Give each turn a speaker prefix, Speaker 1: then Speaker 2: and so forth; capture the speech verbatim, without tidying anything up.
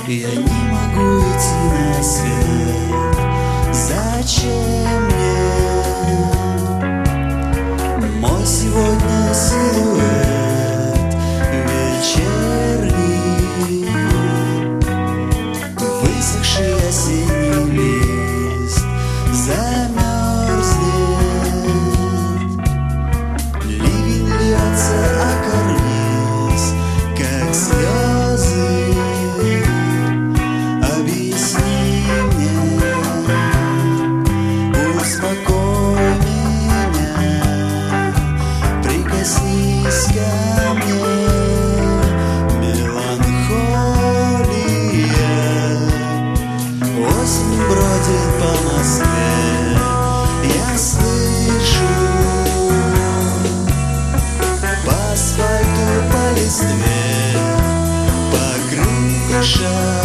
Speaker 1: Я не могу идти на свет. Зачем мне мой сегодня силуэт вечерний? Высохший осенний лист замерзнет. Ливень льется, а карниз, как слезы. Объясни мне, успокой меня, прикоснись ко мне. Меланхолия, осень бродит по Москве. Я слышу по асфальту, по листве, по крышам